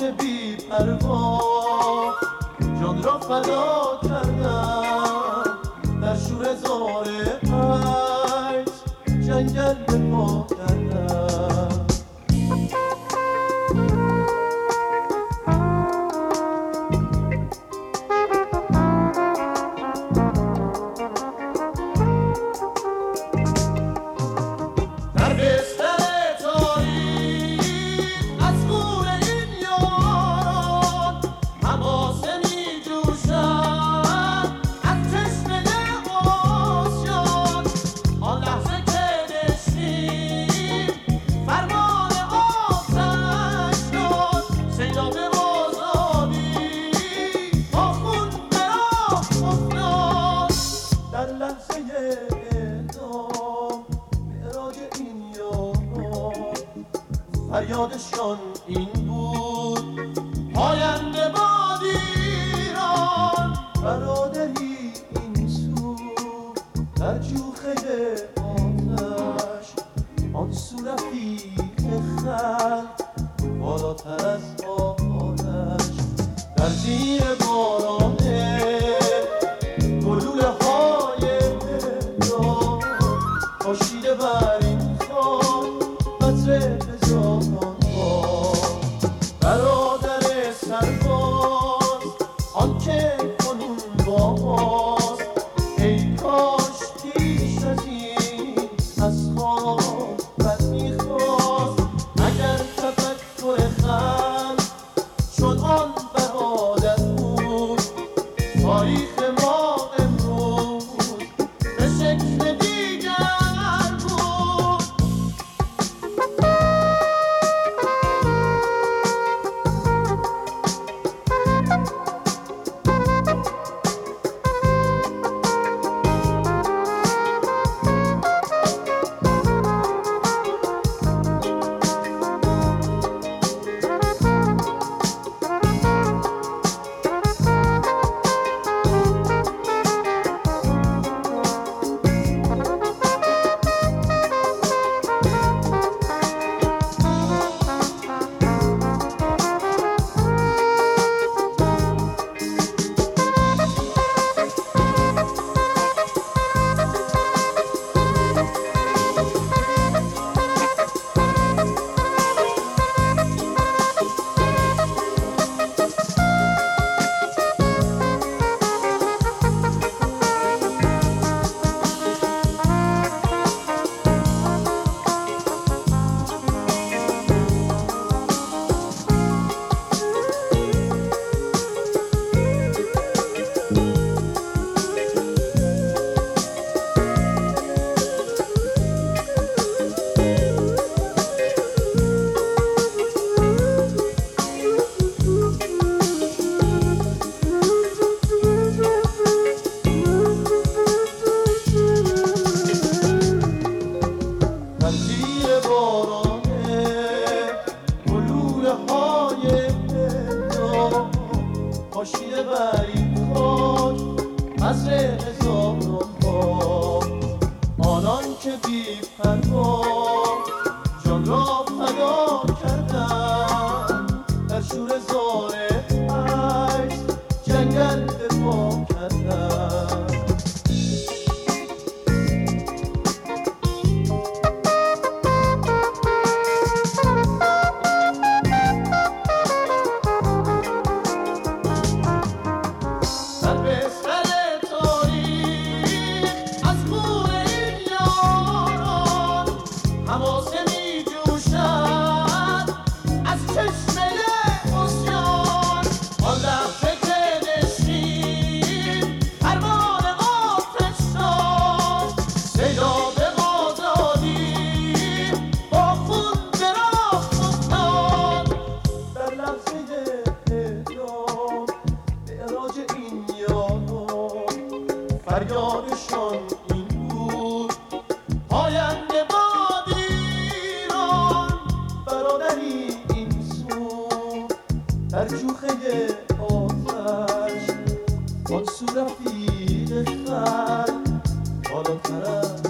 که بی پروا جان را فدا کردن در شور زاره عیش جنگل به پا کردن. در بستر تاریک از خون این یاران حماسه می جوشد از چشمه آسیان. آن لحظه که نشیم فرمان آتش شد سیلاب آزادی با خون به راه افتاد. در لحظه اعدام معراج این یاران فریادشان این بود پاینده باد ایران. برادری این سو در جوخه آتش آن سو رفیق خلق بالاتر از آتش. در زیر باران گلوله های هندان پاشیده بر این خاک قطره هزاران بار. برادر سرباز آن که کنون با ماست ای کاش پیش از این از خواب بد میخواست. اگر تفکر خلق چون آن برادر بود تاریخ ما امروز به شکل دیگر بود. در زیر باران گلوله های هندان پاشیده بر این خاک قطره هزاران بار. آنان که بی پروا جان را فدا کردن در شور زاره عیش جنگل به پا کردن. در بستر تاریک از خون این یاران حماسه می جوشد از چشمه عصیان. آن لحظه که نشیم فرمان آتش شد سیلاب آزادی با خون به راه افتاد. در لحظه اعدام معراج این یاران فریادشان این بود پاینده باد ایران. برادری این سو در جوخه آتش آن سو رفیق خلق بالاتر از